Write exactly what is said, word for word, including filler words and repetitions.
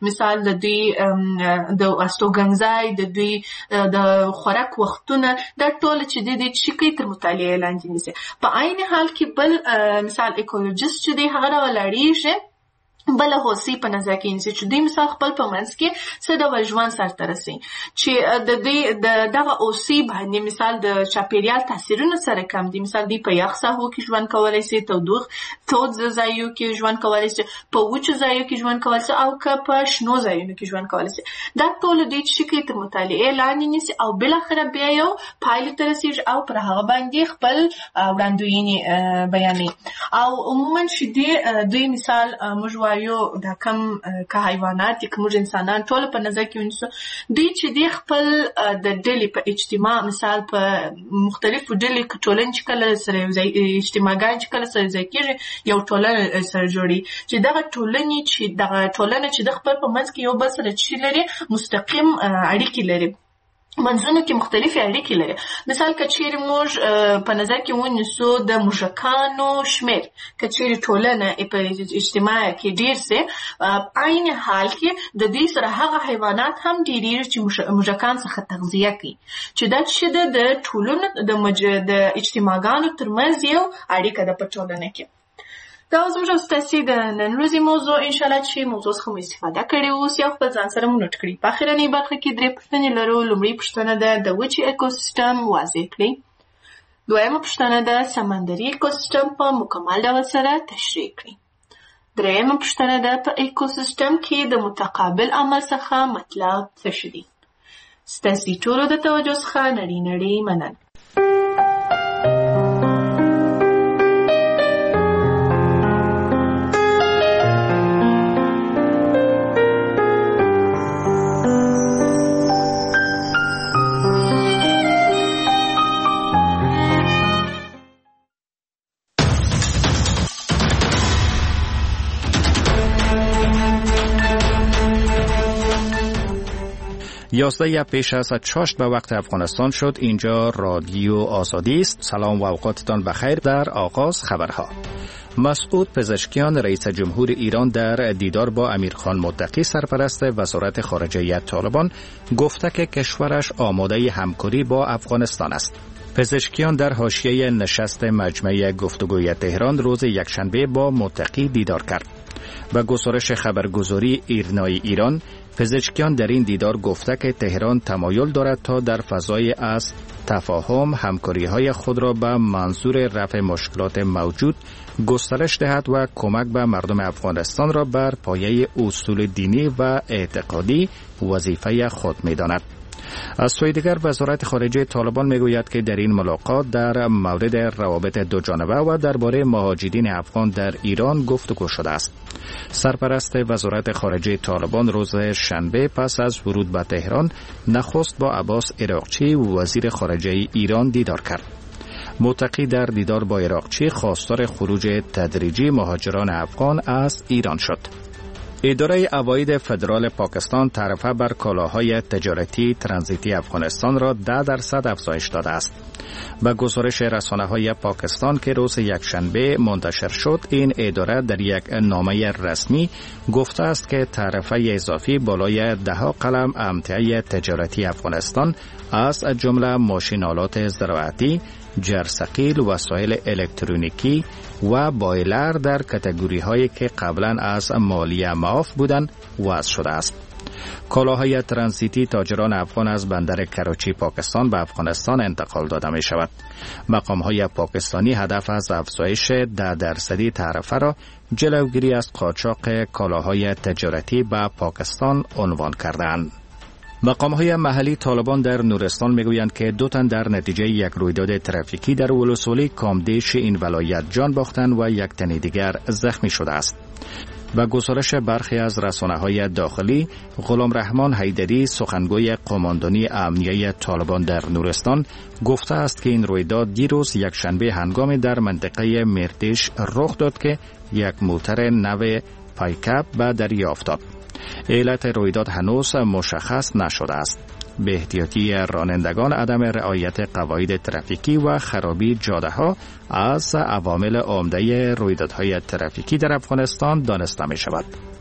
مثال د دوی د استوګنځای د دوی د خوراک وختونه دا ټول چې د دې شکی تر مطالعه لاندې نیسي. په عین حال کې بل مثال ایکولوژیست چې دی هغه راولاړیږي بل هوسي په نظر کې نیسي چې دوی مثال خپل په منځ کې څه ډول ژوند سرته رسوي چې د دوی د دغه اوسي باندې مثال د چاپیریال تاثیرونه سره کم دي. مثال دوی په یخ ساحو کې ژوند کولی شي، تودوخ تود ځایو کې ژوند کولی شي، په وچو ځایو کې ژوند کولی شي او که په شنو ځایونو کې ژوند کولی شي. دا ټول دوی چې کې تر مطالعې لاندې نیسي او بالاخره بیا یو پایلې ته رسېږي او پر هغه باندې خپل وړاندوینې بیانوي. او عموما چې دوی مثال موږ یو دا کم که حیوانات دي که موږ انسانان ټول په نظر کې ونیسو، دوی چې دی خپل د ډلې په اجتماع مثال په مختلفو ډلې کې ټولنې چې کله سره اجتماعګان چې کله سره ځای کېږي یو ټولنه سره جوړي چې دغه ټولنې چې دغه ټولنه چې د خپل په منځ کې یو بل سره چې لري مستقیم اړیکې لري، منځونو کې مختلفې اړیکې لري. مثال که چیرې موږ په نظر کې ونیسو د موږکانو شمېر که چیرې ټولنه په اجتماع کې ډېر سي، عین حال کې د دې سره هغه حیوانات هم ډېرېږي چې موږکان څخه تغذیه کوي چې دا چې د ټولنو د اجتماعګانو ترمنځ یو اړیکه ده په ټولنه کې. دا زموږ ستاسې د نن ورځې موضوع انشاءالله چې موضوع څخه مو استفاده کړې اوس یو خپل ځان سره مو نوټ کړي. په اخرنۍ برخه کې درې پوښتنې لرو. لومړۍ پوښتنه ده د وچې اکوسیستم واضح کړئ. دویمه پوښتنه ده سمندري اکوسیستم په مکمل ډول سره تشریح کړئ. درېیمه پوښتنه ده په اکوسیستم کې د متقابل عمل څخه مطلب څه شی دی. ستاسې ټولو د توجه څخه نړۍ نړۍ مننه. یازده پیش از چاشت به وقت افغانستان شد. اینجا رادیو آزادی است. سلام و اوقاتتان بخیر. در آغاز خبرها. مسعود پزشکیان رئیس جمهور ایران در دیدار با امیرخان متقی سرپرست وزارت خارجه طالبان گفته که کشورش آماده همکاری با افغانستان است. پزشکیان در حاشیه نشست مجمع گفتگوی تهران روز یکشنبه با متقی دیدار کرد. به گزارش خبرگزاری ایرنای ایران، پزشکیان در این دیدار گفته که تهران تمایل دارد تا در فضای از تفاهم همکاری‌های خود را به منظور رفع مشکلات موجود گسترش دهد و کمک به مردم افغانستان را بر پایه اصول دینی و اعتقادی وظیفه خود می‌داند. از سوی دیگر وزارت خارجه طالبان میگوید که در این ملاقات در مورد روابط دوجانبه و درباره مهاجرین افغان در ایران گفتگو شده است. سرپرست وزارت خارجه طالبان روز شنبه پس از ورود به تهران نخست با عباس عراقچی وزیر خارجه ایران دیدار کرد. متقی در دیدار با عراقچی خواستار خروج تدریجی مهاجران افغان از ایران شد. اداره عواید فدرال پاکستان تعرفه بر کالاهای تجارتی ترانزیتی افغانستان را ده درصد افزایش داده است. به گزارش رسانه‌های پاکستان که روز یکشنبه منتشر شد، این اداره در یک نامه رسمی گفته است که تعرفه اضافی بالای ده قلم امتیاز تجارتی افغانستان از جمله ماشین‌آلات زراعتی، جرثقیل، وسایل الکترونیکی و بایلر در کاتگوری هایی که قبلا از مالیه معاف بودند وضع شده است. کالاهای ترانزیتی تاجران افغان از بندر کراچی پاکستان به افغانستان انتقال داده می شود. مقام های پاکستانی هدف از افزایش ده درصدی تعرفه را جلوگیری از قاچاق کالاهای تجارتی به پاکستان عنوان کردند. مقام‌های محلی طالبان در نورستان میگویند که دو تن در نتیجه یک رویداد ترافیکی در ولسوالی کامدیش این ولایت جان باختند و یک تن دیگر زخمی شده است. و گزارش برخی از رسانه‌های داخلی، غلام رحمان حیدری سخنگوی قماندانی امنیه طالبان در نورستان گفته است که این رویداد دیروز یکشنبه هنگامی در منطقه مردیش رخ داد که یک موتر نو پایکاپ به دریا افتاد. علت رویداد هنوز مشخص نشده است. به احتیاطی رانندگان عدم رعایت قواعد ترافیکی و خرابی جاده‌ها از عوامل عمده رویدادهای ترافیکی در افغانستان دانسته می شود.